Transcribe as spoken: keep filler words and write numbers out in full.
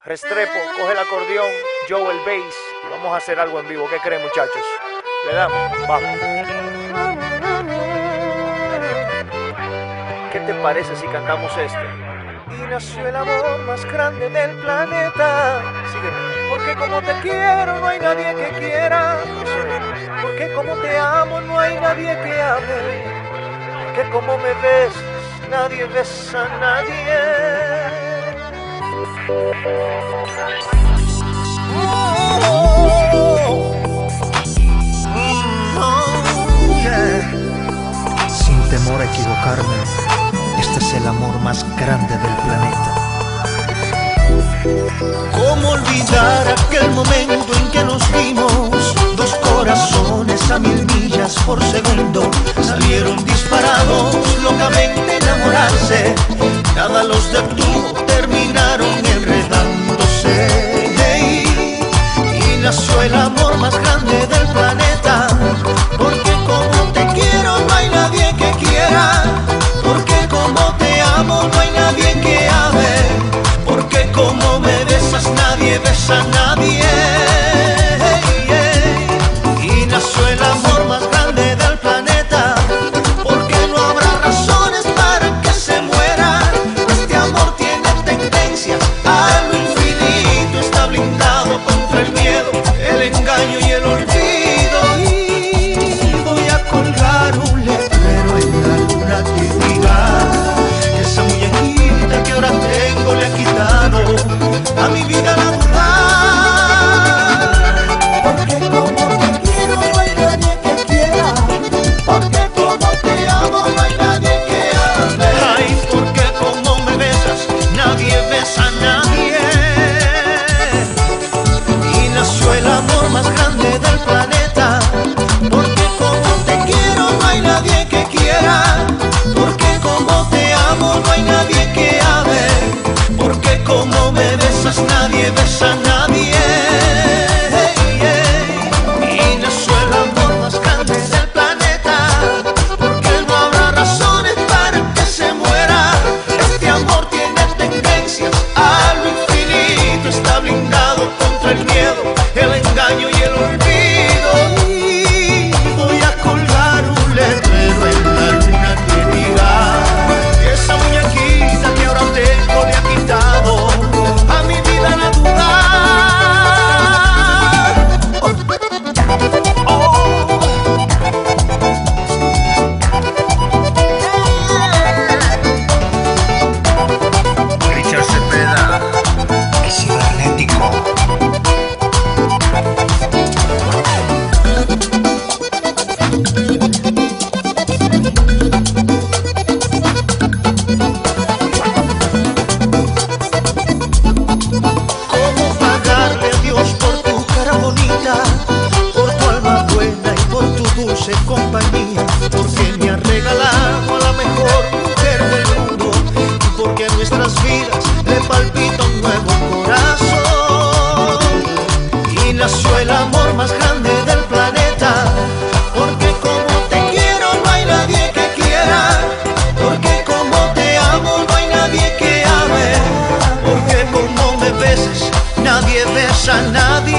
Restrepo, coge el acordeón, Joe el bass. Vamos a hacer algo en vivo. ¿Qué creen, muchachos? Le damos, vamos. ¿Qué te parece si cantamos este? Y nació el amor más grande del planeta. Sígueme. Porque como te quiero no hay nadie que quiera. Eso es. Porque como te amo no hay nadie que ame. Porque como me ves nadie besa a nadie. Sin temor a equivocarme, este es el amor más grande del planeta. ¿Cómo olvidar aquel momento en que nos vimos? Dos corazones a mil millas por segundo salieron disparados, locamente enamorarse. Nada los detuvo, terminaron enredándose. Hey, y nació el amor más grande del planeta. Porque como te quiero no hay nadie que quiera. Porque como te amo no hay nadie que ame. Porque como me besas nadie besa a nadie. Hey, hey. Y nació el amor más grande del planeta. Porque no habrá razones para que se muera. Este amor tiene tendencias a lo infinito. Está blindado contra el miedo, el engaño y el olvido. Y voy a colgar un letrero en la luna que diga que esa muñequita que ahora tengo le ha quitado a mi vida la duda. Porque como te quiero no hay nadie que quiera. Porque como te amo no hay nadie que ame. Ay, porque como me besas nadie besa a nadie. Y nació el amor más grande del planeta. Porque como te quiero no hay nadie que quiera. Porque como te amo no hay nadie que ame. Porque como me besas nadie besa a nadie. Hey, hey. Y nació el amor más grande del planeta. Porque no habrá razones para que se muera. Este amor tiene tendencias a lo infinito. Está blindado contra el miedo, el engaño y el olvido. Y voy a colgar un letrero en la luna que diga que esa muñequita que ahora tengo le ha quitado a mi vida la duda. Richard Cepeda, el cibernético. ¿Cómo pagarle a Dios por tu cara bonita, por tu alma buena y por tu dulce compañía? Porque me ha regalado a la mejor mujer del mundo y porque a nuestras vidas le palpita un nuevo corazón. Y nació el amor más grande del planeta. Porque como te quiero no hay nadie que quiera. Porque como te amo no hay nadie que ame. Porque como me beses nadie besa a nadie.